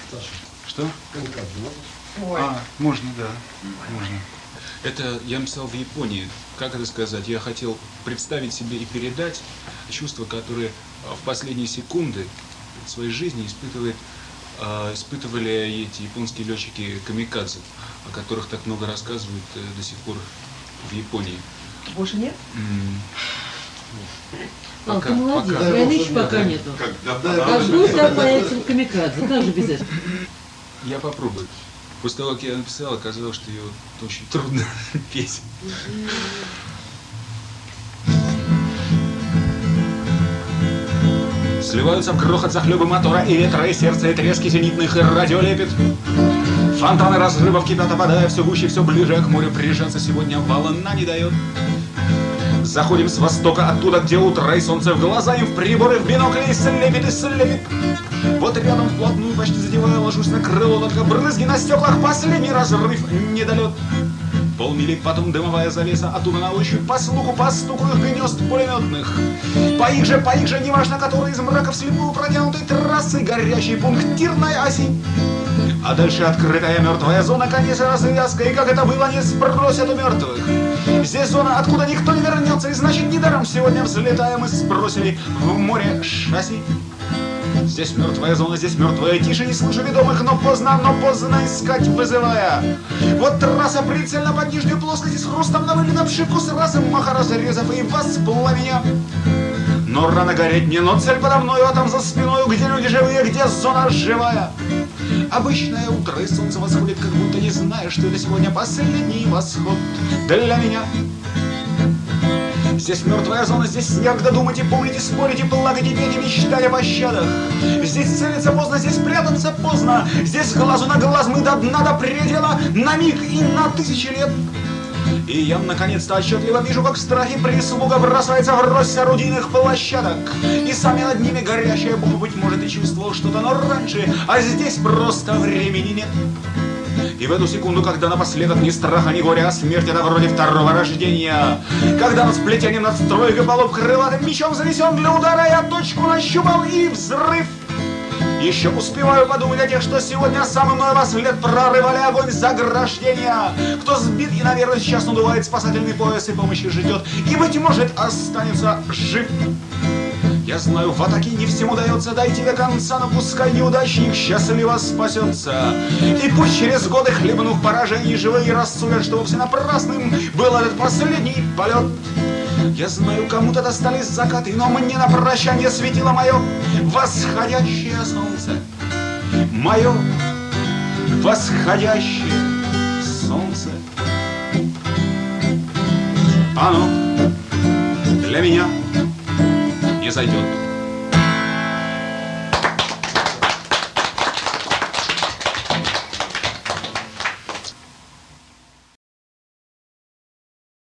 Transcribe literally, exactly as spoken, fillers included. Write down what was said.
Что? А, можно, да, можно. Это я написал в Японии. Как это сказать? Я хотел представить себе и передать чувства, которые в последние секунды своей жизни испытывает, э, испытывали эти японские летчики камикадзе, о которых так много рассказывают э, до сих пор в Японии. Больше нет? М А, пока, ты молодец, пока. Войны пока нету. Как Когда появится камикадзе, как же без этого? Я попробую. После того, как я написал, оказалось, что ее очень трудно петь. Сливаются в грохот захлебы мотора и ветра, и сердце, и трески зенитных, и радиолепет. Фонтаны разрывов кипят, опадая все гуще, все ближе к морю. Прижаться сегодня волна не дает. Заходим с востока, оттуда, где утро и солнце в глаза, им в приборы, в бинокли, и слепит, и слепит. Вот рядом вплотную, почти задевая, ложусь на крыло, только брызги на стеклах, последний разрыв, недолет. Полмили, потом дымовая завеса, оттуда на ощупь, по слуху, по стуку их гнезд пулеметных. По их же, по их же, неважно, которые из мрака вслепую протянутой трассы, горящей пунктирной оси. А дальше открытая мертвая зона, конец развязка, и как это было, не спросят у мертвых. Здесь зона, откуда никто не вернется, и значит, недаром сегодня взлетаем и сбросили в море шасси. Здесь мертвая зона, здесь мертвая тише, не слышу ведомых, но поздно, но поздно искать вызывая. Вот трасса прицельно под нижнюю плоскость, и с хрустом навалит обшивку с разом маха разрезав и воспламеня. Но рано гореть не, но цель подо мною, а там за спиною, где люди живые, где зона живая. Обычное утро, и солнце восходит, как будто не зная, что это сегодня последний восход для меня. Здесь мертвая зона, здесь некогда думать и помнить, и спорить, и плакать, и петь, и мечтать о пощадах. Здесь целиться поздно, здесь прятаться поздно. Здесь глазу на глаз мы до дна, до предела, на миг и на тысячи лет. И я наконец-то отчетливо вижу, как в страхе прислуга бросается в рось орудийных площадок. И сами над ними горящая бомба, быть может, и чувствовал что-то, но раньше, а здесь просто времени нет. И в эту секунду, когда напоследок ни страха, ни горя, а смерть это вроде второго рождения, когда над сплетением, над стройкой полоб крылатым мечом занесен для удара, я точку нащупал и взрыв. Еще успеваю подумать о тех, что сегодня со мной во след прорывали огонь заграждения, кто сбит и, наверное, сейчас надувает спасательный пояс и помощи ждет, и, быть может, останется жив. Я знаю, в атаке не всему дается дойти до конца, но пускай неудачник счастливо спасется. И пусть через годы, хлебнув поражений, живые рассудят, что вовсе напрасным был этот последний полет. Я знаю, кому-то достались закаты, но мне на прощание светило мое восходящее солнце. Мое восходящее солнце. Оно для меня не зайдет.